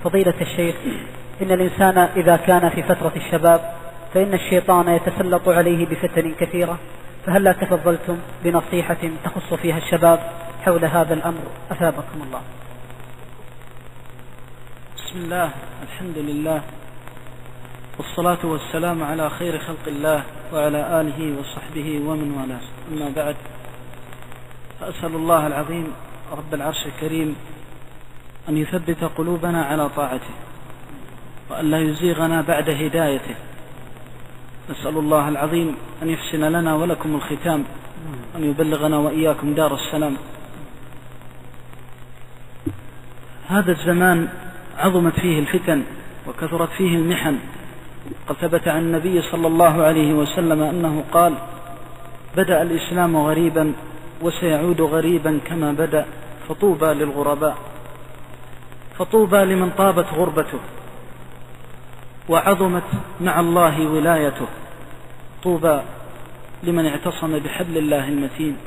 فضيلة الشيخ، إن الإنسان إذا كان في فترة الشباب فإن الشيطان يتسلط عليه بفتن كثيرة، فهل لا تفضلتم بنصيحة تخص فيها الشباب حول هذا الأمر أثابكم الله؟ بسم الله، الحمد لله، والصلاة والسلام على خير خلق الله وعلى آله وصحبه ومن والاه، أما بعد، فأسأل الله العظيم رب العرش الكريم أن يثبت قلوبنا على طاعته وأن لا يزيغنا بعد هدايته. نسأل الله العظيم أن يحسن لنا ولكم الختام، أن يبلغنا وإياكم دار السلام. هذا الزمان عظمت فيه الفتن وكثرت فيه المحن. قد ثبت عن النبي صلى الله عليه وسلم أنه قال: بدأ الإسلام غريبا وسيعود غريبا كما بدأ، فطوبى للغرباء، فطوبى لمن طابت غربته وعظمت مع الله ولايته، طوبى لمن اعتصم بحبل الله المتين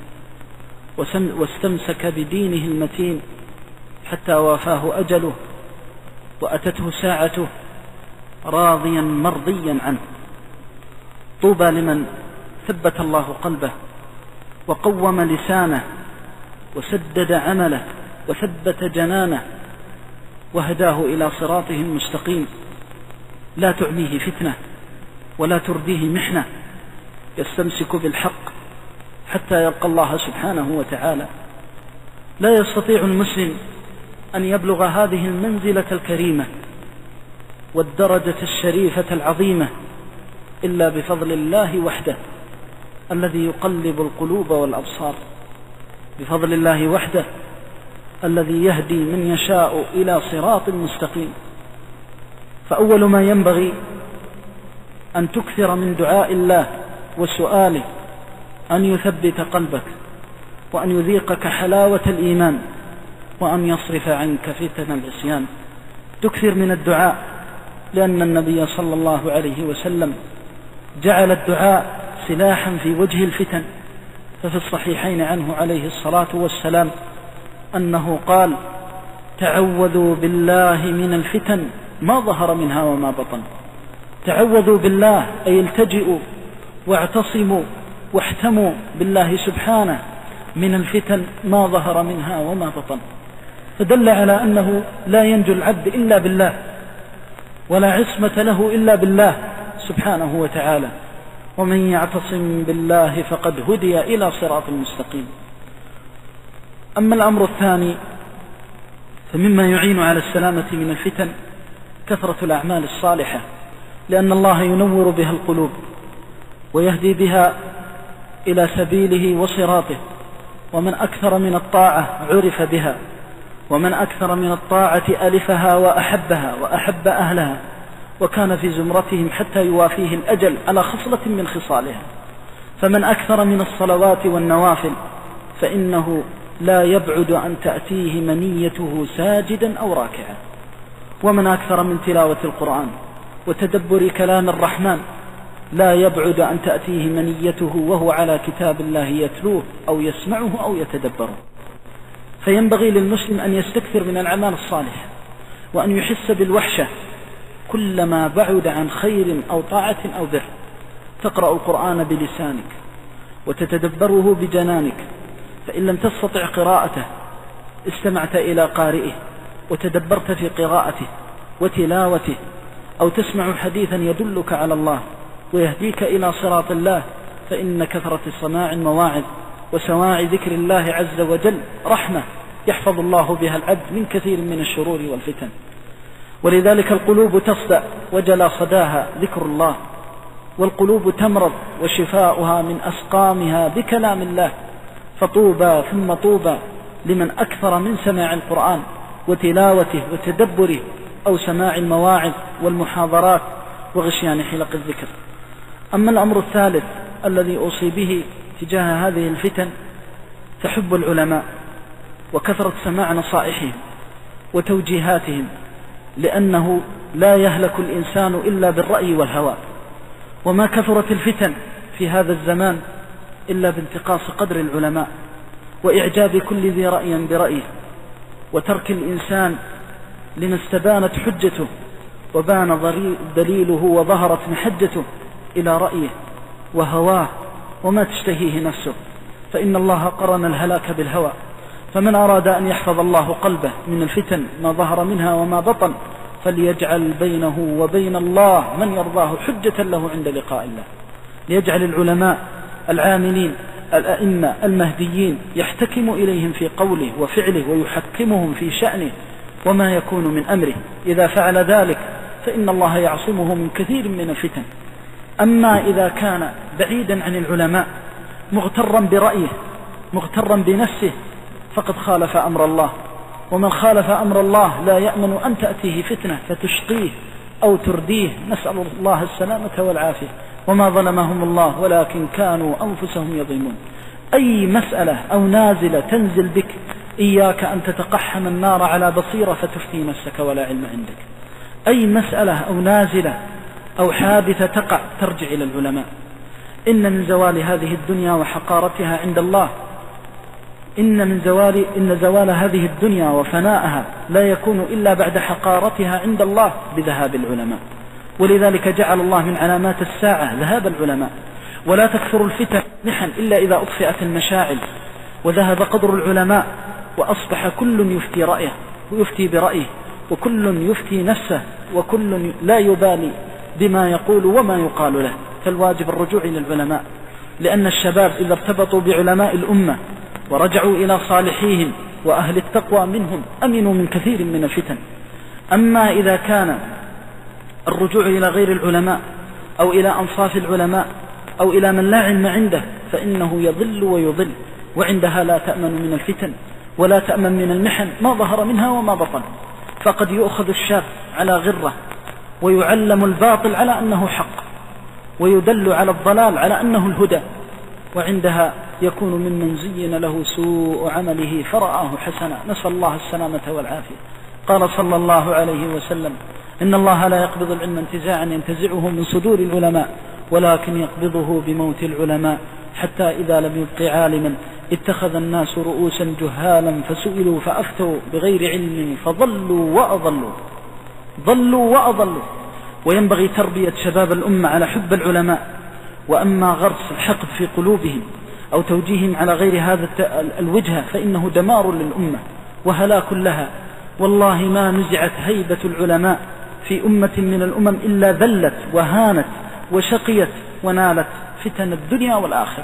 واستمسك بدينه المتين حتى وافاه أجله وأتته ساعته راضيا مرضيا عنه. طوبى لمن ثبت الله قلبه وقوم لسانه وسدد عمله وثبت جنانه وهداه إلى صراطه المستقيم، لا تعميه فتنة ولا ترديه محنة، يستمسك بالحق حتى يلقى الله سبحانه وتعالى. لا يستطيع المسلم أن يبلغ هذه المنزلة الكريمة والدرجة الشريفة العظيمة إلا بفضل الله وحده الذي يقلب القلوب والأبصار، بفضل الله وحده الذي يهدي من يشاء إلى صراط مستقيم. فأول ما ينبغي أن تكثر من دعاء الله وسؤاله أن يثبت قلبك وأن يذيقك حلاوة الإيمان وأن يصرف عنك فتن العصيان. تكثر من الدعاء، لأن النبي صلى الله عليه وسلم جعل الدعاء سلاحا في وجه الفتن. ففي الصحيحين عنه عليه الصلاة والسلام أنه قال: تعوذوا بالله من الفتن ما ظهر منها وما بطن. تعوذوا بالله أي التجئوا واعتصموا واحتموا بالله سبحانه من الفتن ما ظهر منها وما بطن. فدل على أنه لا ينجو العبد إلا بالله، ولا عصمة له إلا بالله سبحانه وتعالى. ومن يعتصم بالله فقد هدي إلى صراط مستقيم. أما الأمر الثاني، فمما يعين على السلامة من الفتن كثرة الأعمال الصالحة، لأن الله ينور بها القلوب ويهدي بها إلى سبيله وصراطه. ومن أكثر من الطاعة عرف بها، ومن أكثر من الطاعة ألفها وأحبها وأحب أهلها، وكان في زمرتهم حتى يوافيه الأجل على خصلة من خصالها. فمن أكثر من الصلوات والنوافل فإنه لا يبعد أن تأتيه منيته ساجدا أو راكعا. ومن أكثر من تلاوة القرآن وتدبر كلام الرحمن لا يبعد أن تأتيه منيته وهو على كتاب الله يتلوه أو يسمعه أو يتدبره. فينبغي للمسلم أن يستكثر من الأعمال الصالحة، وأن يحس بالوحشة كلما بعد عن خير أو طاعة أو بر. تقرأ القرآن بلسانك وتتدبره بجنانك، فإن لم تستطع قراءته استمعت إلى قارئه وتدبرت في قراءته وتلاوته، أو تسمع حديثا يدلك على الله ويهديك إلى صراط الله. فإن كثرة سماع المواعظ وسماع ذكر الله عز وجل رحمة يحفظ الله بها العبد من كثير من الشرور والفتن. ولذلك القلوب تصدأ وجلى صداها ذكر الله، والقلوب تمرض وشفاؤها من أسقامها بكلام الله. فطوبى ثم طوبى لمن أكثر من سماع القرآن وتلاوته وتدبره، أو سماع المواعظ والمحاضرات وغشيان حلق الذكر. أما الأمر الثالث الذي أوصي به تجاه هذه الفتن فحب العلماء وكثرة سماع نصائحهم وتوجيهاتهم، لأنه لا يهلك الإنسان إلا بالرأي والهوى. وما كثرت الفتن في هذا الزمان إلا بانتقاص قدر العلماء وإعجاب كل ذي رأي برأيه، وترك الإنسان لما استبانت حجته وبان دليله وظهرت محجته إلى رأيه وهواه وما تشتهيه نفسه، فإن الله قرن الهلاك بالهوى. فمن أراد أن يحفظ الله قلبه من الفتن ما ظهر منها وما بطن فليجعل بينه وبين الله من يرضاه حجة له عند لقاء الله. ليجعل العلماء العاملين الأئمة المهديين يحتكم إليهم في قوله وفعله ويحكمهم في شأنه وما يكون من أمره. إذا فعل ذلك فإن الله يعصمه من كثير من الفتن. أما إذا كان بعيدا عن العلماء مغترا برأيه مغترا بنفسه فقد خالف أمر الله، ومن خالف أمر الله لا يأمن أن تأتيه فتنة فتشقيه أو ترديه، نسأل الله السلامة والعافية. وما ظلمهم الله ولكن كانوا أنفسهم يظلمون. أي مسألة أو نازلة تنزل بك إياك أن تتقحم النار على بصيرة فتفتي نفسك ولا علم عندك. أي مسألة أو نازلة أو حادثة تقع ترجع إلى العلماء. إن زوال هذه الدنيا وحقارتها عند الله إن زوال هذه الدنيا وفناءها لا يكون إلا بعد حقارتها عند الله بذهاب العلماء. ولذلك جعل الله من علامات الساعة ذهاب العلماء. ولا تكثر الفتن محن إلا إذا أطفئت المشاعل وذهب قدر العلماء وأصبح كل يفتي رأيه ويفتي برأيه وكل يفتي نفسه وكل لا يبالي بما يقول وما يقال له. فالواجب الرجوع إلى العلماء، لأن الشباب إذا ارتبطوا بعلماء الأمة ورجعوا إلى صالحيهم وأهل التقوى منهم أمنوا من كثير من الفتن. أما إذا كان الرجوع إلى غير العلماء أو إلى أنصاف العلماء أو إلى من لا علم عنده فإنه يضل ويضل، وعندها لا تأمن من الفتن ولا تأمن من المحن ما ظهر منها وما بطن. فقد يؤخذ الشاب على غرة ويعلم الباطل على أنه حق ويدل على الضلال على أنه الهدى، وعندها يكون ممن زين له سوء عمله فرآه حسنا، نسأل الله السلامة والعافية. قال صلى الله عليه وسلم: إن الله لا يقبض العلم انتزاعا ينتزعه من صدور العلماء ولكن يقبضه بموت العلماء، حتى إذا لم يبق عالما اتخذ الناس رؤوسا جهالا فسئلوا فأفتوا بغير علم فضلوا وأضلوا. وينبغي تربية شباب الأمة على حب العلماء. وأما غرس الحقد في قلوبهم أو توجيههم على غير هذا الوجهة فإنه دمار للأمة وهلاك لها. والله ما نزعت هيبة العلماء في أمة من الأمم إلا ذلت وهانت وشقيت ونالت فتن الدنيا والآخرة،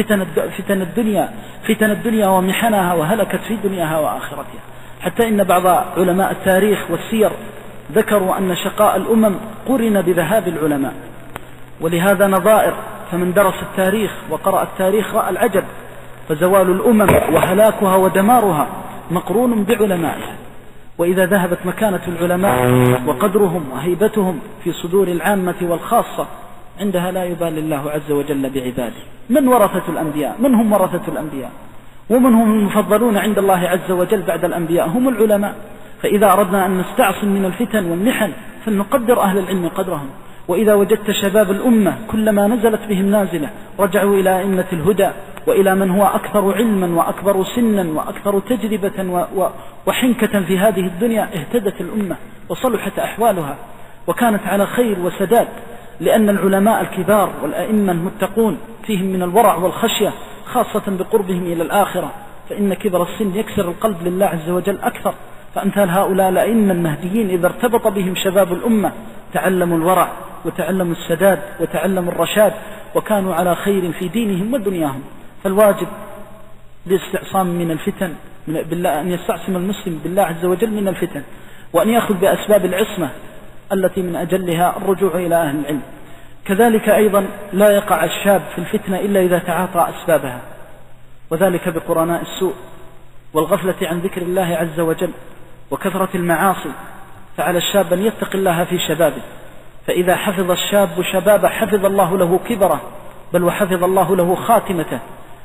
فتن الدنيا ومحنها، وهلكت في دنياها وآخرتها. حتى إن بعض علماء التاريخ والسير ذكروا أن شقاء الأمم قرن بذهاب العلماء. ولهذا نظائر، فمن درس التاريخ وقرأ التاريخ رأى العجب. فزوال الأمم وهلاكها ودمارها مقرون بعلمائها. وإذا ذهبت مكانة العلماء وقدرهم وهيبتهم في صدور العامة والخاصة عندها لا يبالي الله عز وجل بعباده. من ورثة الأنبياء؟ من هم ورثة الأنبياء؟ ومن هم المفضلون عند الله عز وجل بعد الأنبياء؟ هم العلماء. فإذا أردنا أن نستعصم من الفتن والمحن فلنقدر أهل العلم قدرهم. وإذا وجدت شباب الأمة كلما نزلت بهم نازلة رجعوا إلى أئمة الهدى وإلى من هو أكثر علما وأكبر سنا وأكثر تجربة وحنكة في هذه الدنيا، اهتدت الأمة وصلحت أحوالها وكانت على خير وسداد. لأن العلماء الكبار والأئمة المتقون فيهم من الورع والخشية، خاصة بقربهم إلى الآخرة، فإن كبر السن يكسر القلب لله عز وجل أكثر. فأمثال هؤلاء الأئمة المهديين إذا ارتبط بهم شباب الأمة تعلموا الورع وتعلموا السداد وتعلموا الرشاد، وكانوا على خير في دينهم ودنياهم. فالواجب الاستعصام من الفتن، بالله أن يستعصم المسلم بالله عز وجل من الفتن، وأن يأخذ بأسباب العصمة التي من أجلها الرجوع إلى أهل العلم. كذلك أيضا لا يقع الشاب في الفتنة إلا إذا تعاطى أسبابها، وذلك بقرناء السوء والغفلة عن ذكر الله عز وجل وكثرة المعاصي. فعلى الشاب أن يتق الله في شبابه، فإذا حفظ الشاب شبابه حفظ الله له كبره، بل وحفظ الله له خاتمته.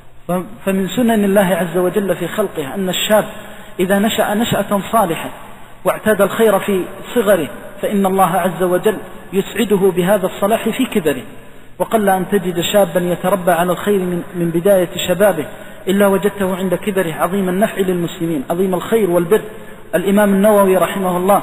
فمن سنن الله عز وجل في خلقه أن الشاب إذا نشأ نشأة صالحة واعتاد الخير في صغره فإن الله عز وجل يسعده بهذا الصلاح في كبره. وقل أن تجد شابا يتربى على الخير من بداية شبابه إلا وجدته عند كبره عظيم النفع للمسلمين، عظيم الخير والبر. الإمام النووي رحمه الله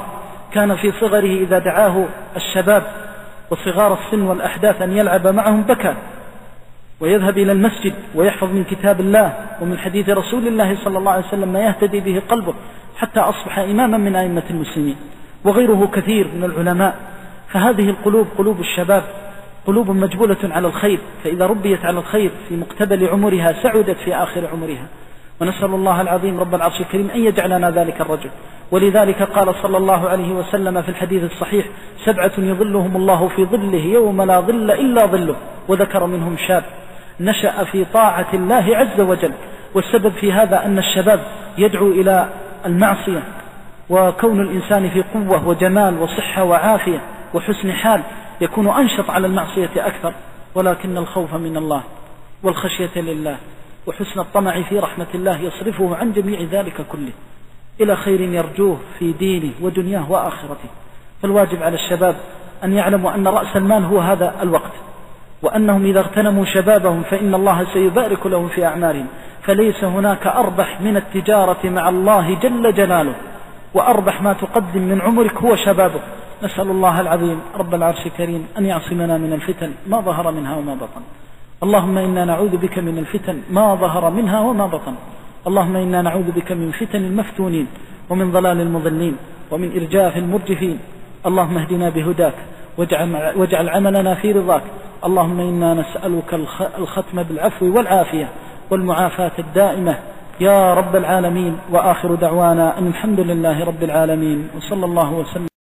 كان في صغره إذا دعاه الشباب وصغار السن والأحداث أن يلعب معهم بكى، ويذهب إلى المسجد ويحفظ من كتاب الله ومن حديث رسول الله صلى الله عليه وسلم ما يهتدي به قلبه، حتى أصبح إماما من أئمة المسلمين، وغيره كثير من العلماء. فهذه القلوب قلوب الشباب قلوب مجبولة على الخير، فإذا ربيت على الخير في مقتبل عمرها سعدت في آخر عمرها. ونسأل الله العظيم رب العرش الكريم أن يجعلنا ذلك الرجل. ولذلك قال صلى الله عليه وسلم في الحديث الصحيح: 7 يظلهم الله في ظله يوم لا ظل إلا ظله، وذكر منهم شاب نشأ في طاعة الله عز وجل. والسبب في هذا أن الشباب يدعو إلى المعصية، وكون الإنسان في قوة وجمال وصحة وعافية وحسن حال يكون أنشط على المعصية أكثر، ولكن الخوف من الله والخشية لله وحسن الطمع في رحمة الله يصرفه عن جميع ذلك كله إلى خير يرجوه في دينه ودنياه وآخرته. فالواجب على الشباب أن يعلموا أن رأس المال هو هذا الوقت، وأنهم إذا اغتنموا شبابهم فإن الله سيبارك لهم في أعمالهم. فليس هناك أربح من التجارة مع الله جل جلاله، وأربح ما تقدم من عمرك هو شبابك. نسأل الله العظيم رب العرش الكريم أن يعصمنا من الفتن ما ظهر منها وما بطن. اللهم إنا نعوذ بك من الفتن ما ظهر منها وما بطن. اللهم إنا نعوذ بك من فتن المفتونين، ومن ضلال المضلين، ومن إرجاف المرجفين. اللهم اهدنا بهداك واجعل عملنا في رضاك. اللهم إنا نسألك الختم بالعفو والعافية والمعافاة الدائمة يا رب العالمين. وآخر دعوانا أن الحمد لله رب العالمين، وصلى الله وسلم.